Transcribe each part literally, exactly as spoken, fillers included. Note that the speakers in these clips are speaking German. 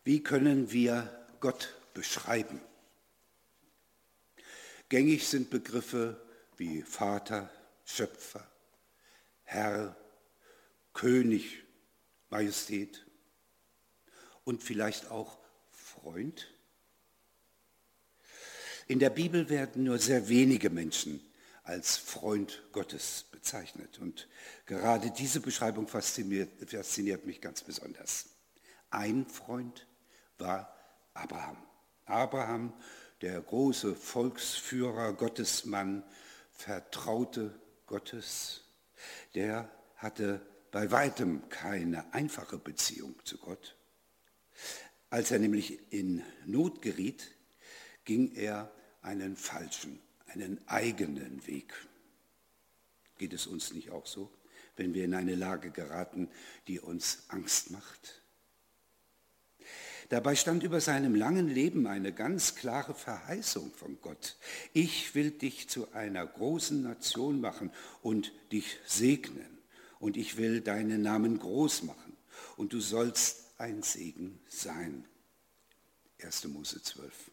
Wie können wir Gott beschreiben? Gängig sind Begriffe wie Vater, Schöpfer, Herr, König, Majestät und vielleicht auch Freund. In der Bibel werden nur sehr wenige Menschen als Freund Gottes bezeichnet. Und gerade diese Beschreibung fasziniert, fasziniert mich ganz besonders. Ein Freund war Abraham. Abraham, der große Volksführer, Gottesmann, Vertraute Gottes, der hatte bei weitem keine einfache Beziehung zu Gott. Als er nämlich in Not geriet, ging er einen falschen, einen eigenen Weg. Geht es uns nicht auch so, wenn wir in eine Lage geraten, die uns Angst macht? Dabei stand über seinem langen Leben eine ganz klare Verheißung von Gott. Ich will dich zu einer großen Nation machen und dich segnen. Und ich will deinen Namen groß machen. Und du sollst ein Segen sein. erster Mose zwölf.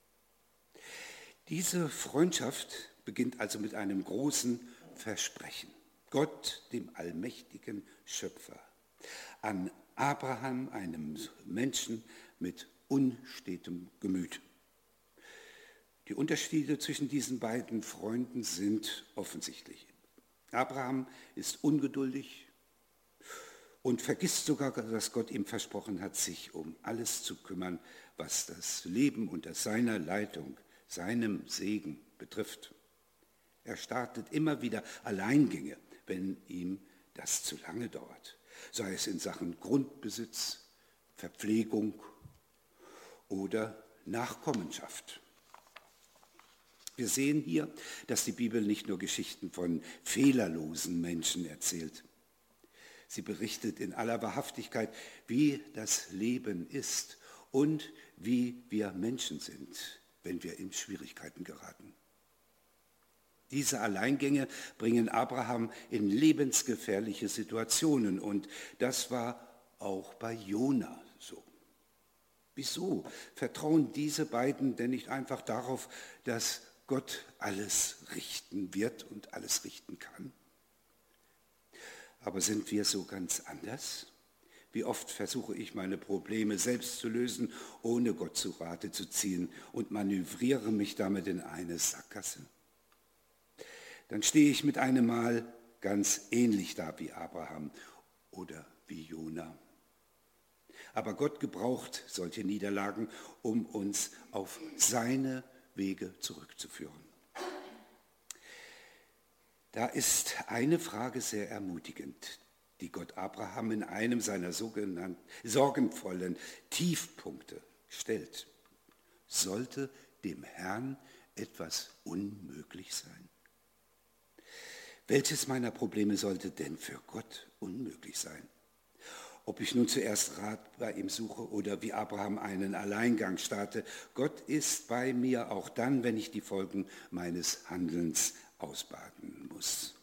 Diese Freundschaft beginnt also mit einem großen Versprechen. Gott, dem allmächtigen Schöpfer, an Abraham, einem Menschen mit unstetem Gemüt. Die Unterschiede zwischen diesen beiden Freunden sind offensichtlich. Abraham ist ungeduldig und vergisst sogar, dass Gott ihm versprochen hat, sich um alles zu kümmern, was das Leben unter seiner Leitung, seinem Segen betrifft. Er startet immer wieder Alleingänge, wenn ihm das zu lange dauert, sei es in Sachen Grundbesitz, Verpflegung oder Nachkommenschaft. Wir sehen hier, dass die Bibel nicht nur Geschichten von fehlerlosen Menschen erzählt. Sie berichtet in aller Wahrhaftigkeit, wie das Leben ist und wie wir Menschen sind, wenn wir in Schwierigkeiten geraten. Diese Alleingänge bringen Abraham in lebensgefährliche Situationen und das war auch bei Jona so. Wieso vertrauen diese beiden denn nicht einfach darauf, dass Gott alles richten wird und alles richten kann? Aber sind wir so ganz anders? Wie oft versuche ich, meine Probleme selbst zu lösen, ohne Gott zu Rate zu ziehen und manövriere mich damit in eine Sackgasse? Dann stehe ich mit einem Mal ganz ähnlich da wie Abraham oder wie Jona. Aber Gott gebraucht solche Niederlagen, um uns auf seine Wege zurückzuführen. Da ist eine Frage sehr ermutigend, die Gott Abraham in einem seiner sogenannten sorgenvollen Tiefpunkte stellt. Sollte dem Herrn etwas unmöglich sein? Welches meiner Probleme sollte denn für Gott unmöglich sein? Ob ich nun zuerst Rat bei ihm suche oder wie Abraham einen Alleingang starte, Gott ist bei mir auch dann, wenn ich die Folgen meines Handelns ausbaden muss.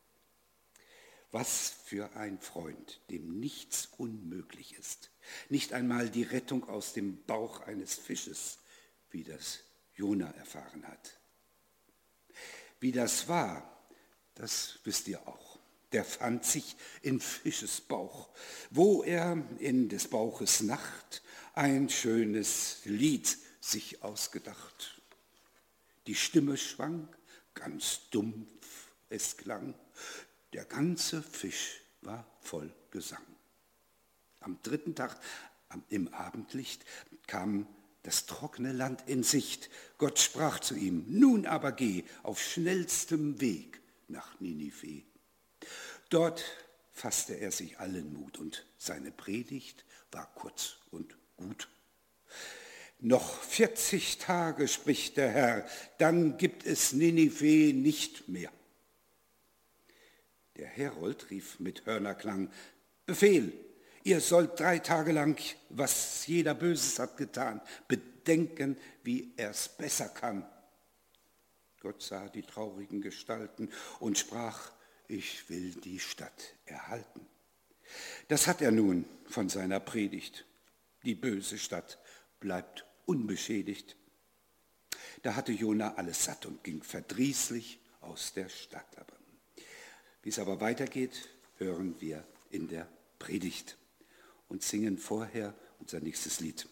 Was für ein Freund, dem nichts unmöglich ist. Nicht einmal die Rettung aus dem Bauch eines Fisches, wie das Jona erfahren hat. Wie das war, das wisst ihr auch. Der fand sich in Fisches Bauch, wo er in des Bauches Nacht ein schönes Lied sich ausgedacht. Die Stimme schwang, ganz dumpf es klang, der ganze Fisch war voll Gesang. Am dritten Tag, im Abendlicht, kam das trockene Land in Sicht. Gott sprach zu ihm, nun aber geh auf schnellstem Weg nach Ninive. Dort fasste er sich allen Mut und seine Predigt war kurz und gut. Noch vierzig Tage, spricht der Herr, dann gibt es Ninive nicht mehr. Der Herold rief mit Hörnerklang, Befehl, ihr sollt drei Tage lang, was jeder Böses hat getan, bedenken, wie er's besser kann. Gott sah die traurigen Gestalten und sprach, ich will die Stadt erhalten. Das hat er nun von seiner Predigt. Die böse Stadt bleibt unbeschädigt. Da hatte Jona alles satt und ging verdrießlich aus der Stadt. Aber wie es aber weitergeht, hören wir in der Predigt und singen vorher unser nächstes Lied.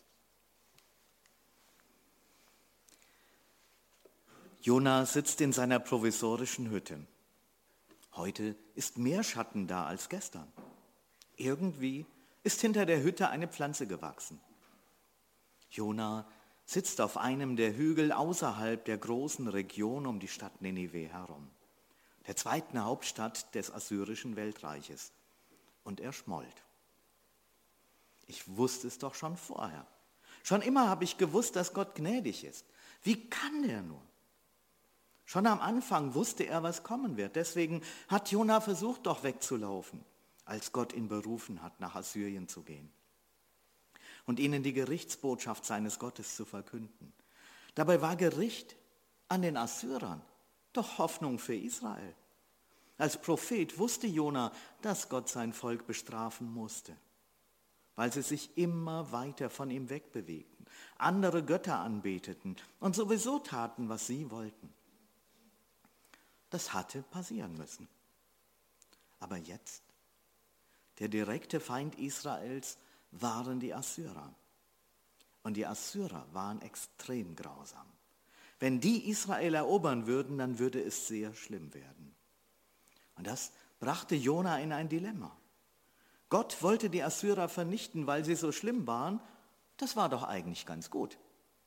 Jona sitzt in seiner provisorischen Hütte. Heute ist mehr Schatten da als gestern. Irgendwie ist hinter der Hütte eine Pflanze gewachsen. Jona sitzt auf einem der Hügel außerhalb der großen Region um die Stadt Ninive herum, der zweiten Hauptstadt des assyrischen Weltreiches. Und er schmollt. Ich wusste es doch schon vorher. Schon immer habe ich gewusst, dass Gott gnädig ist. Wie kann der nur? Schon am Anfang wusste er, was kommen wird. Deswegen hat Jona versucht, doch wegzulaufen, als Gott ihn berufen hat, nach Assyrien zu gehen und ihnen die Gerichtsbotschaft seines Gottes zu verkünden. Dabei war Gericht an den Assyrern doch Hoffnung für Israel. Als Prophet wusste Jona, dass Gott sein Volk bestrafen musste, weil sie sich immer weiter von ihm wegbewegten, andere Götter anbeteten und sowieso taten, was sie wollten. Das hatte passieren müssen. Aber jetzt, der direkte Feind Israels waren die Assyrer. Und die Assyrer waren extrem grausam. Wenn die Israel erobern würden, dann würde es sehr schlimm werden. Und das brachte Jona in ein Dilemma. Gott wollte die Assyrer vernichten, weil sie so schlimm waren. Das war doch eigentlich ganz gut.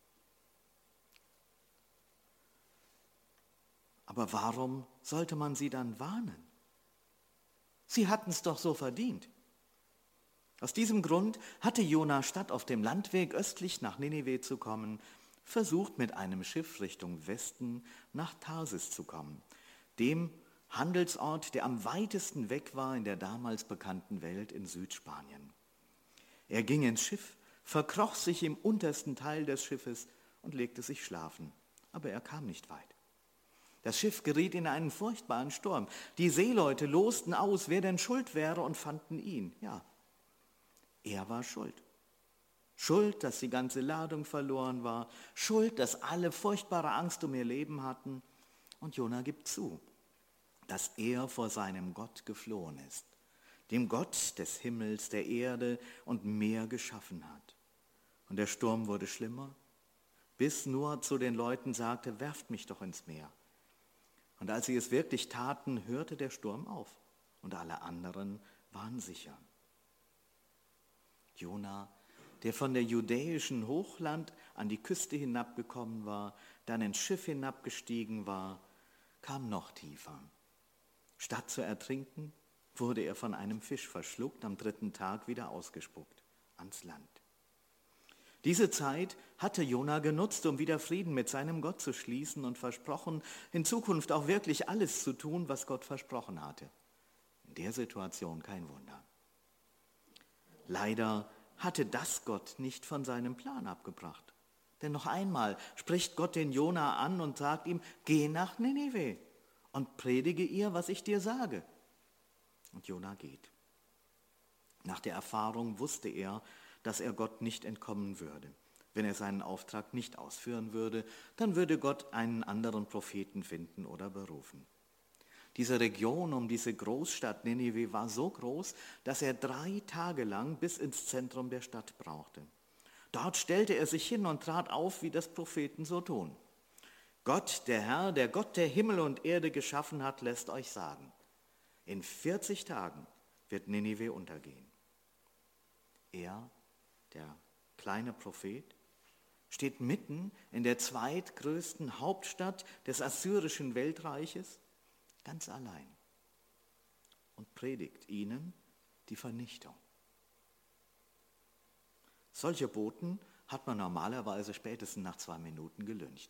Aber warum sollte man sie dann warnen? Sie hatten es doch so verdient. Aus diesem Grund hatte Jona, statt auf dem Landweg östlich nach Ninive zu kommen, versucht, mit einem Schiff Richtung Westen nach Tarsis zu kommen, dem Handelsort, der am weitesten weg war in der damals bekannten Welt in Südspanien. Er ging ins Schiff, verkroch sich im untersten Teil des Schiffes und legte sich schlafen, aber er kam nicht weit. Das Schiff geriet in einen furchtbaren Sturm. Die Seeleute losten aus, wer denn schuld wäre, und fanden ihn. Ja, er war schuld. Schuld, dass die ganze Ladung verloren war. Schuld, dass alle furchtbare Angst um ihr Leben hatten. Und Jona gibt zu, dass er vor seinem Gott geflohen ist, dem Gott des Himmels, der Erde und Meer geschaffen hat. Und der Sturm wurde schlimmer, bis Noah zu den Leuten sagte, werft mich doch ins Meer. Und als sie es wirklich taten, hörte der Sturm auf und alle anderen waren sicher. Jona, der von der judäischen Hochland an die Küste hinabgekommen war, dann ins Schiff hinabgestiegen war, kam noch tiefer. Statt zu ertrinken, wurde er von einem Fisch verschluckt, am dritten Tag wieder ausgespuckt ans Land. Diese Zeit hatte Jona genutzt, um wieder Frieden mit seinem Gott zu schließen und versprochen, in Zukunft auch wirklich alles zu tun, was Gott versprochen hatte. In der Situation kein Wunder. Leider hatte das Gott nicht von seinem Plan abgebracht. Denn noch einmal spricht Gott den Jona an und sagt ihm, geh nach Ninive und predige ihr, was ich dir sage. Und Jona geht. Nach der Erfahrung wusste er, dass er Gott nicht entkommen würde. Wenn er seinen Auftrag nicht ausführen würde, dann würde Gott einen anderen Propheten finden oder berufen. Diese Region um diese Großstadt Ninive war so groß, dass er drei Tage lang bis ins Zentrum der Stadt brauchte. Dort stellte er sich hin und trat auf, wie das Propheten so tun. Gott, der Herr, der Gott, der Himmel und Erde geschaffen hat, lässt euch sagen, in vierzig Tagen wird Ninive untergehen. Er, der kleine Prophet, steht mitten in der zweitgrößten Hauptstadt des assyrischen Weltreiches, ganz allein, und predigt ihnen die Vernichtung. Solche Boten hat man normalerweise spätestens nach zwei Minuten gelyncht.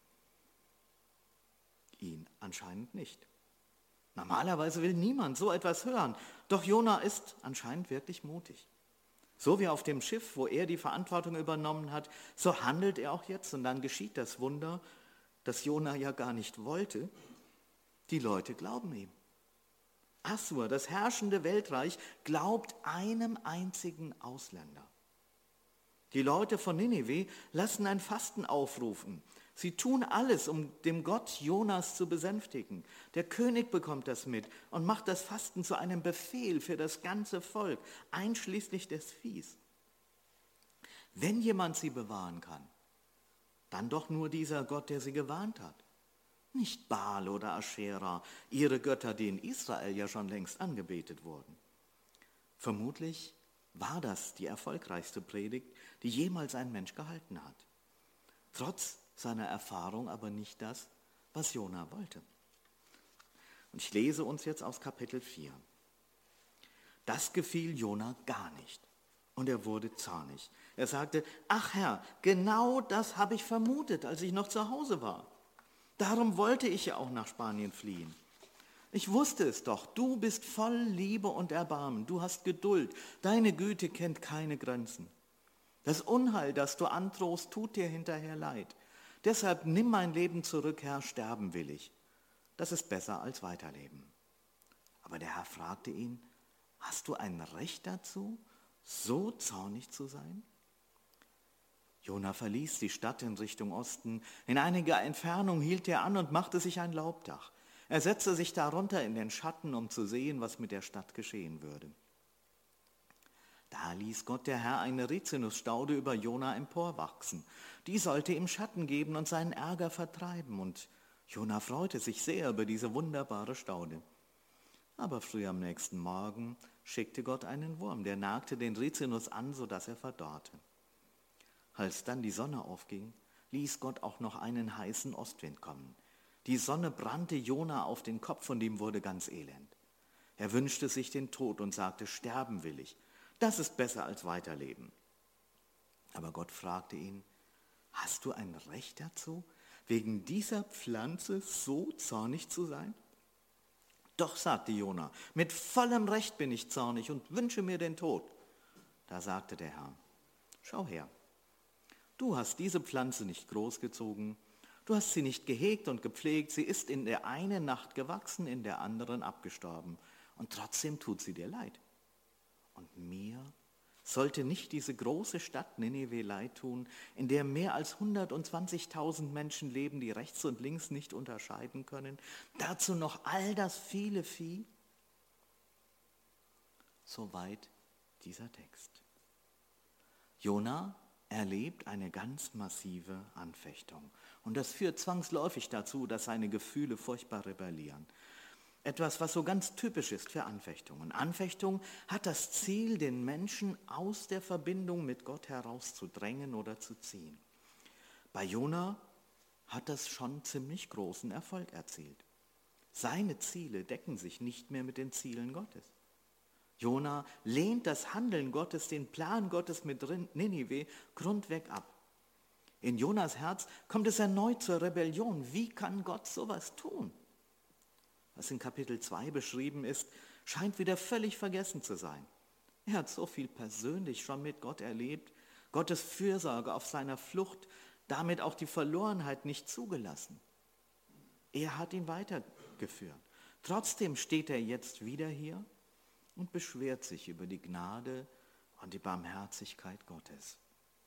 Ihn anscheinend nicht. Normalerweise will niemand so etwas hören, doch Jona ist anscheinend wirklich mutig. So wie auf dem Schiff, wo er die Verantwortung übernommen hat, so handelt er auch jetzt. Und dann geschieht das Wunder, das Jona ja gar nicht wollte. Die Leute glauben ihm. Assur, das herrschende Weltreich, glaubt einem einzigen Ausländer. Die Leute von Ninive lassen ein Fasten aufrufen. Sie tun alles, um dem Gott Jonas zu besänftigen. Der König bekommt das mit und macht das Fasten zu einem Befehl für das ganze Volk, einschließlich des Viehs. Wenn jemand sie bewahren kann, dann doch nur dieser Gott, der sie gewarnt hat. Nicht Baal oder Aschera, ihre Götter, die in Israel ja schon längst angebetet wurden. Vermutlich war das die erfolgreichste Predigt, die jemals ein Mensch gehalten hat. Trotz seiner Erfahrung aber nicht das, was Jona wollte. Und ich lese uns jetzt aus Kapitel vier. Das gefiel Jona gar nicht und er wurde zornig. Er sagte, ach Herr, genau das habe ich vermutet, als ich noch zu Hause war. Darum wollte ich ja auch nach Spanien fliehen. Ich wusste es doch, du bist voll Liebe und Erbarmen, du hast Geduld, deine Güte kennt keine Grenzen. Das Unheil, das du androhst, tut dir hinterher leid. Deshalb nimm mein Leben zurück, Herr, sterben will ich. Das ist besser als weiterleben. Aber der Herr fragte ihn, hast du ein Recht dazu, so zornig zu sein? Jona verließ die Stadt in Richtung Osten. In einiger Entfernung hielt er an und machte sich ein Laubdach. Er setzte sich darunter in den Schatten, um zu sehen, was mit der Stadt geschehen würde. Da ließ Gott der Herr eine Rizinusstaude über Jona emporwachsen. Die sollte ihm Schatten geben und seinen Ärger vertreiben. Und Jona freute sich sehr über diese wunderbare Staude. Aber früh am nächsten Morgen schickte Gott einen Wurm, der nagte den Rizinus an, sodass er verdorrte. Als dann die Sonne aufging, ließ Gott auch noch einen heißen Ostwind kommen. Die Sonne brannte Jona auf den Kopf und ihm wurde ganz elend. Er wünschte sich den Tod und sagte, sterben will ich. Das ist besser als weiterleben. Aber Gott fragte ihn, hast du ein Recht dazu, wegen dieser Pflanze so zornig zu sein? Doch, sagte Jona, mit vollem Recht bin ich zornig und wünsche mir den Tod. Da sagte der Herr, schau her, du hast diese Pflanze nicht großgezogen, du hast sie nicht gehegt und gepflegt, sie ist in der einen Nacht gewachsen, in der anderen abgestorben und trotzdem tut sie dir leid. Und mir sollte nicht diese große Stadt Ninive leid tun, in der mehr als hundertzwanzigtausend Menschen leben, die rechts und links nicht unterscheiden können, dazu noch all das viele Vieh? Soweit dieser Text. Jona erlebt eine ganz massive Anfechtung. Und das führt zwangsläufig dazu, dass seine Gefühle furchtbar rebellieren. Etwas, was so ganz typisch ist für Anfechtungen. Anfechtung hat das Ziel, den Menschen aus der Verbindung mit Gott herauszudrängen oder zu ziehen. Bei Jona hat das schon ziemlich großen Erfolg erzielt. Seine Ziele decken sich nicht mehr mit den Zielen Gottes. Jona lehnt das Handeln Gottes, den Plan Gottes mit Ninive grundweg ab. In Jonas Herz kommt es erneut zur Rebellion. Wie kann Gott sowas tun? Was in Kapitel zwei beschrieben ist, scheint wieder völlig vergessen zu sein. Er hat so viel persönlich schon mit Gott erlebt, Gottes Fürsorge auf seiner Flucht, damit auch die Verlorenheit nicht zugelassen. Er hat ihn weitergeführt. Trotzdem steht er jetzt wieder hier und beschwert sich über die Gnade und die Barmherzigkeit Gottes.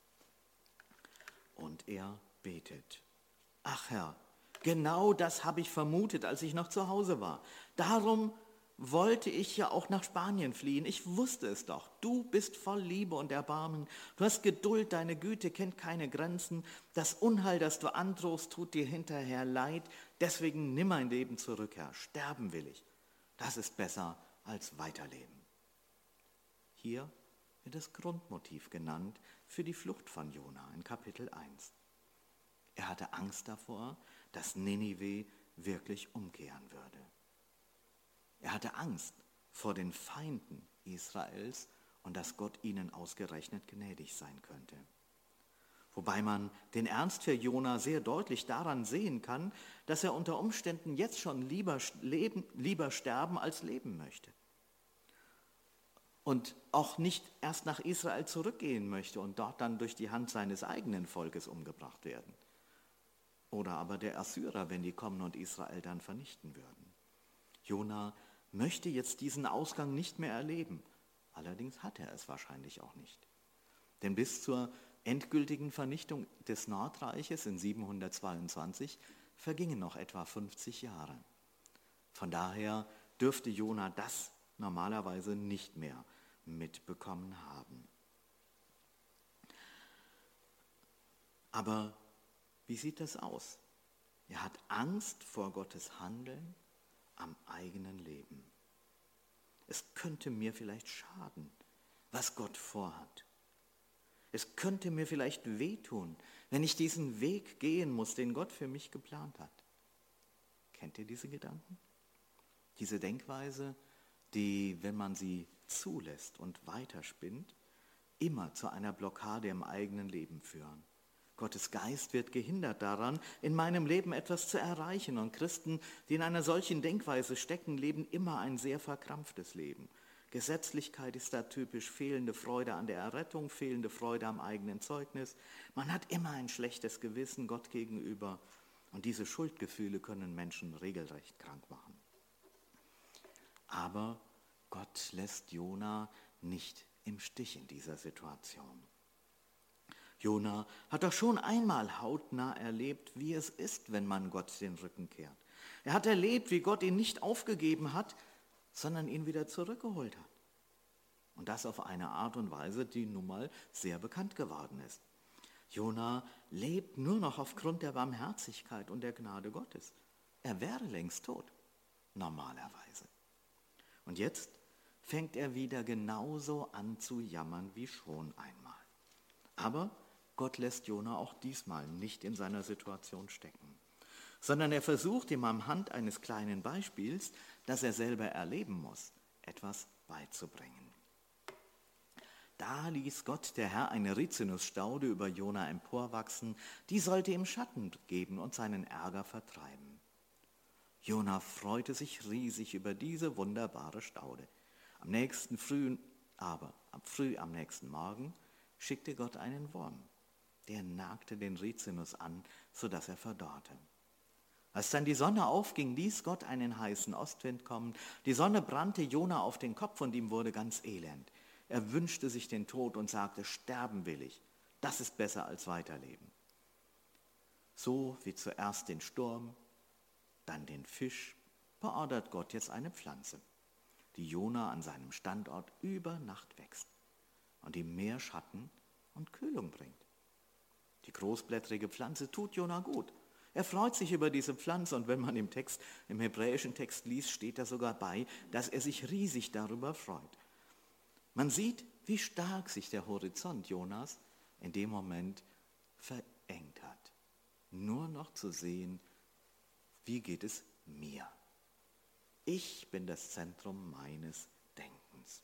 Und er betet, ach Herr, genau das habe ich vermutet, als ich noch zu Hause war. Darum wollte ich ja auch nach Spanien fliehen. Ich wusste es doch. Du bist voll Liebe und Erbarmen. Du hast Geduld, deine Güte kennt keine Grenzen. Das Unheil, das du androhst, tut dir hinterher leid. Deswegen nimm mein Leben zurück, Herr. Sterben will ich. Das ist besser als weiterleben. Hier wird das Grundmotiv genannt für die Flucht von Jona in Kapitel eins. Er hatte Angst davor, dass Ninive wirklich umkehren würde. Er hatte Angst vor den Feinden Israels und dass Gott ihnen ausgerechnet gnädig sein könnte. Wobei man den Ernst für Jona sehr deutlich daran sehen kann, dass er unter Umständen jetzt schon lieber, leben, lieber sterben als leben möchte. Und auch nicht erst nach Israel zurückgehen möchte und dort dann durch die Hand seines eigenen Volkes umgebracht werden. Oder aber der Assyrer, wenn die kommen und Israel dann vernichten würden. Jona möchte jetzt diesen Ausgang nicht mehr erleben. Allerdings hat er es wahrscheinlich auch nicht. Denn bis zur endgültigen Vernichtung des Nordreiches in siebenhundertzweiundzwanzig vergingen noch etwa fünfzig Jahre. Von daher dürfte Jona das normalerweise nicht mehr mitbekommen haben. Aber wie sieht das aus? Er hat Angst vor Gottes Handeln am eigenen Leben. Es könnte mir vielleicht schaden, was Gott vorhat. Es könnte mir vielleicht wehtun, wenn ich diesen Weg gehen muss, den Gott für mich geplant hat. Kennt ihr diese Gedanken? Diese Denkweise, die, wenn man sie zulässt und weiterspinnt, immer zu einer Blockade im eigenen Leben führen. Gottes Geist wird gehindert daran, in meinem Leben etwas zu erreichen. Und Christen, die in einer solchen Denkweise stecken, leben immer ein sehr verkrampftes Leben. Gesetzlichkeit ist da typisch, fehlende Freude an der Errettung, fehlende Freude am eigenen Zeugnis. Man hat immer ein schlechtes Gewissen Gott gegenüber. Und diese Schuldgefühle können Menschen regelrecht krank machen. Aber Gott lässt Jona nicht im Stich in dieser Situation. Jona hat doch schon einmal hautnah erlebt, wie es ist, wenn man Gott den Rücken kehrt. Er hat erlebt, wie Gott ihn nicht aufgegeben hat, sondern ihn wieder zurückgeholt hat. Und das auf eine Art und Weise, die nun mal sehr bekannt geworden ist. Jona lebt nur noch aufgrund der Barmherzigkeit und der Gnade Gottes. Er wäre längst tot, normalerweise. Und jetzt fängt er wieder genauso an zu jammern wie schon einmal. Aber Gott lässt Jona auch diesmal nicht in seiner Situation stecken, sondern er versucht ihm am Hand eines kleinen Beispiels, das er selber erleben muss, etwas beizubringen. Da ließ Gott, der Herr, eine Rizinusstaude über Jona emporwachsen, die sollte ihm Schatten geben und seinen Ärger vertreiben. Jona freute sich riesig über diese wunderbare Staude. Am nächsten frühen, aber früh am nächsten Morgen schickte Gott einen Wurm. Der nagte den Rizinus an, sodass er verdorrte. Als dann die Sonne aufging, ließ Gott einen heißen Ostwind kommen. Die Sonne brannte Jona auf den Kopf und ihm wurde ganz elend. Er wünschte sich den Tod und sagte, sterben will ich. Das ist besser als weiterleben. So wie zuerst den Sturm, dann den Fisch, beordert Gott jetzt eine Pflanze, die Jona an seinem Standort über Nacht wächst und ihm mehr Schatten und Kühlung bringt. Die großblättrige Pflanze tut Jona gut. Er freut sich über diese Pflanze und wenn man im Text, im hebräischen Text liest, steht da sogar bei, dass er sich riesig darüber freut. Man sieht, wie stark sich der Horizont Jonas in dem Moment verengt hat. Nur noch zu sehen, wie geht es mir? Ich bin das Zentrum meines Denkens.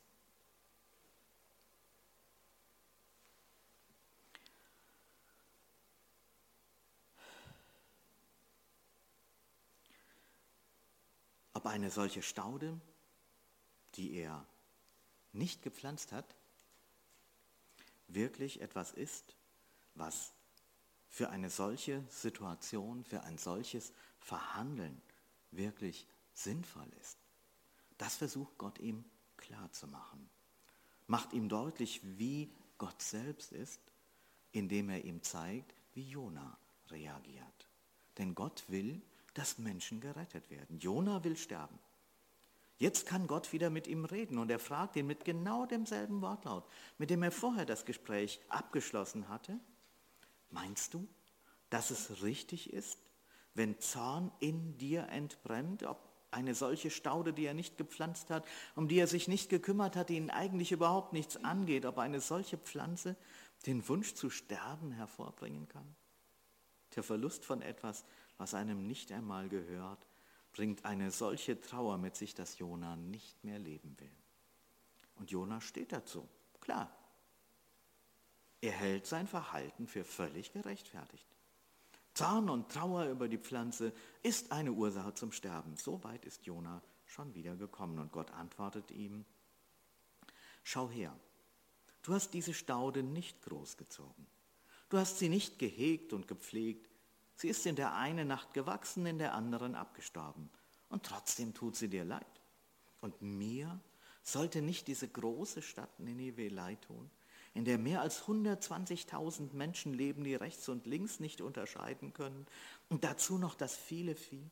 Ob eine solche Staude, die er nicht gepflanzt hat, wirklich etwas ist, was für eine solche Situation, für ein solches Verhandeln wirklich sinnvoll ist. Das versucht Gott ihm klarzumachen. Macht ihm deutlich, wie Gott selbst ist, indem er ihm zeigt, wie Jona reagiert. Denn Gott will, dass Menschen gerettet werden. Jona will sterben. Jetzt kann Gott wieder mit ihm reden und er fragt ihn mit genau demselben Wortlaut, mit dem er vorher das Gespräch abgeschlossen hatte. Meinst du, dass es richtig ist, wenn Zorn in dir entbrennt, ob eine solche Staude, die er nicht gepflanzt hat, um die er sich nicht gekümmert hat, die ihn eigentlich überhaupt nichts angeht, ob eine solche Pflanze den Wunsch zu sterben hervorbringen kann? Der Verlust von etwas, was einem nicht einmal gehört, bringt eine solche Trauer mit sich, dass Jona nicht mehr leben will. Und Jona steht dazu, klar. Er hält sein Verhalten für völlig gerechtfertigt. Zorn und Trauer über die Pflanze ist eine Ursache zum Sterben. So weit ist Jona schon wieder gekommen und Gott antwortet ihm, schau her, du hast diese Staude nicht großgezogen. Du hast sie nicht gehegt und gepflegt. Sie ist in der einen Nacht gewachsen, in der anderen abgestorben. Und trotzdem tut sie dir leid. Und mir sollte nicht diese große Stadt Ninive leid tun, in der mehr als hundertzwanzigtausend Menschen leben, die rechts und links nicht unterscheiden können, und dazu noch das viele Vieh?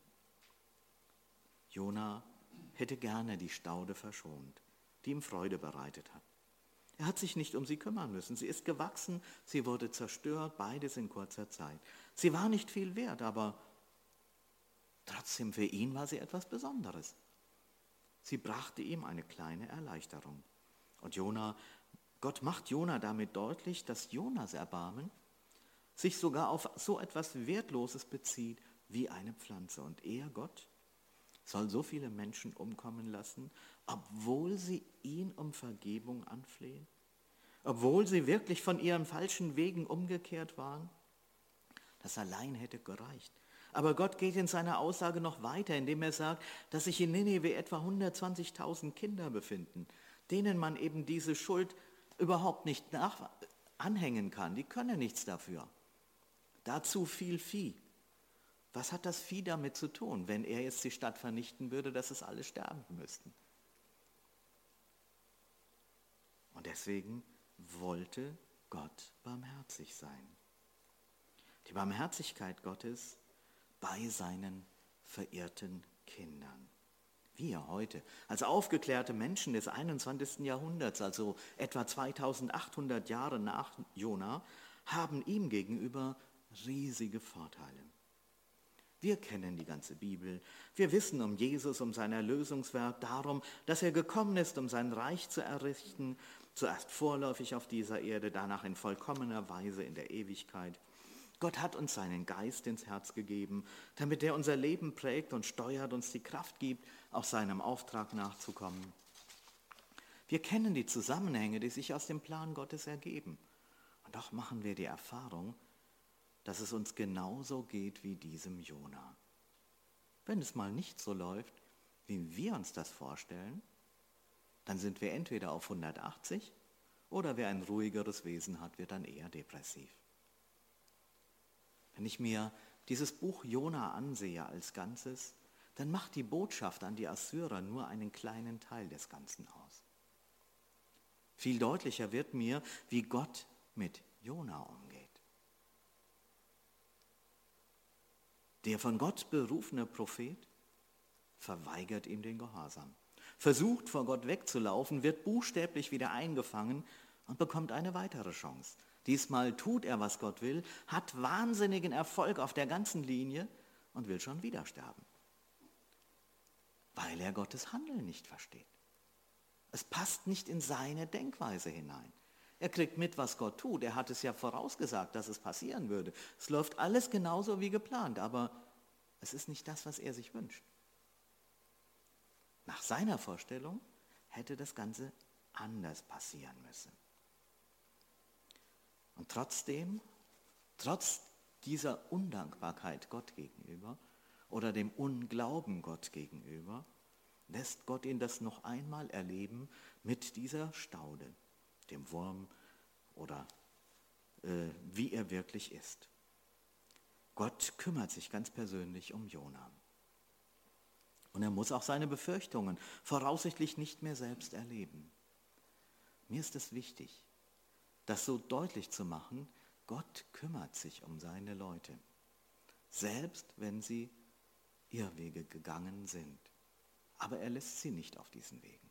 Jona hätte gerne die Staude verschont, die ihm Freude bereitet hat. Er hat sich nicht um sie kümmern müssen. Sie ist gewachsen, sie wurde zerstört, beides in kurzer Zeit. Sie war nicht viel wert, aber trotzdem für ihn war sie etwas Besonderes. Sie brachte ihm eine kleine Erleichterung. Und Jona, Gott macht Jona damit deutlich, dass Jonas Erbarmen sich sogar auf so etwas Wertloses bezieht wie eine Pflanze. Und er, Gott, soll so viele Menschen umkommen lassen, obwohl sie ihn um Vergebung anflehen, obwohl sie wirklich von ihren falschen Wegen umgekehrt waren. Das allein hätte gereicht. Aber Gott geht in seiner Aussage noch weiter, indem er sagt, dass sich in Ninive etwa hundertzwanzigtausend Kinder befinden, denen man eben diese Schuld überhaupt nicht nach anhängen kann. Die können nichts dafür. Dazu viel Vieh. Was hat das Vieh damit zu tun, wenn er jetzt die Stadt vernichten würde, dass es alle sterben müssten? Und deswegen wollte Gott barmherzig sein. Die Barmherzigkeit Gottes bei seinen verirrten Kindern. Wir heute, als aufgeklärte Menschen des einundzwanzigsten Jahrhunderts, also etwa zweitausendachthundert Jahre nach Jona, haben ihm gegenüber riesige Vorteile. Wir kennen die ganze Bibel. Wir wissen um Jesus, um sein Erlösungswerk, darum, dass er gekommen ist, um sein Reich zu errichten, zuerst vorläufig auf dieser Erde, danach in vollkommener Weise in der Ewigkeit. Gott hat uns seinen Geist ins Herz gegeben, damit er unser Leben prägt und steuert, uns die Kraft gibt, auch seinem Auftrag nachzukommen. Wir kennen die Zusammenhänge, die sich aus dem Plan Gottes ergeben. Und doch machen wir die Erfahrung, dass es uns genauso geht wie diesem Jona. Wenn es mal nicht so läuft, wie wir uns das vorstellen, dann sind wir entweder auf hundertachtzig oder wer ein ruhigeres Wesen hat, wird dann eher depressiv. Wenn ich mir dieses Buch Jona ansehe als Ganzes, dann macht die Botschaft an die Assyrer nur einen kleinen Teil des Ganzen aus. Viel deutlicher wird mir, wie Gott mit Jona umgeht. Der von Gott berufene Prophet verweigert ihm den Gehorsam, versucht vor Gott wegzulaufen, wird buchstäblich wieder eingefangen und bekommt eine weitere Chance. Diesmal tut er, was Gott will, hat wahnsinnigen Erfolg auf der ganzen Linie und will schon wieder sterben, weil er Gottes Handeln nicht versteht. Es passt nicht in seine Denkweise hinein. Er kriegt mit, was Gott tut. Er hat es ja vorausgesagt, dass es passieren würde. Es läuft alles genauso wie geplant, aber es ist nicht das, was er sich wünscht. Nach seiner Vorstellung hätte das Ganze anders passieren müssen. Und trotzdem, trotz dieser Undankbarkeit Gott gegenüber oder dem Unglauben Gott gegenüber, lässt Gott ihn das noch einmal erleben mit dieser Staude, dem Wurm oder äh, wie er wirklich ist. Gott kümmert sich ganz persönlich um Jona. Und er muss auch seine Befürchtungen voraussichtlich nicht mehr selbst erleben. Mir ist es wichtig, das so deutlich zu machen, Gott kümmert sich um seine Leute, selbst wenn sie Irrwege gegangen sind. Aber er lässt sie nicht auf diesen Wegen.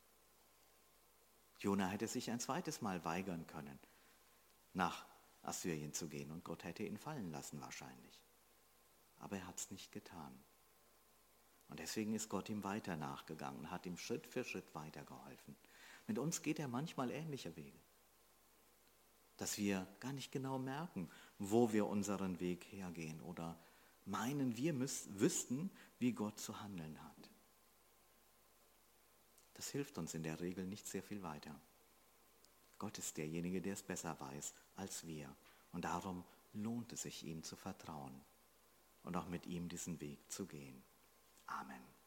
Jona hätte sich ein zweites Mal weigern können, nach Assyrien zu gehen, und Gott hätte ihn fallen lassen wahrscheinlich. Aber er hat es nicht getan. Und deswegen ist Gott ihm weiter nachgegangen, hat ihm Schritt für Schritt weitergeholfen. Mit uns geht er manchmal ähnliche Wege, dass wir gar nicht genau merken, wo wir unseren Weg hergehen oder meinen, wir müß, wüssten, wie Gott zu handeln hat. Das hilft uns in der Regel nicht sehr viel weiter. Gott ist derjenige, der es besser weiß als wir. Und darum lohnt es sich, ihm zu vertrauen und auch mit ihm diesen Weg zu gehen. Amen.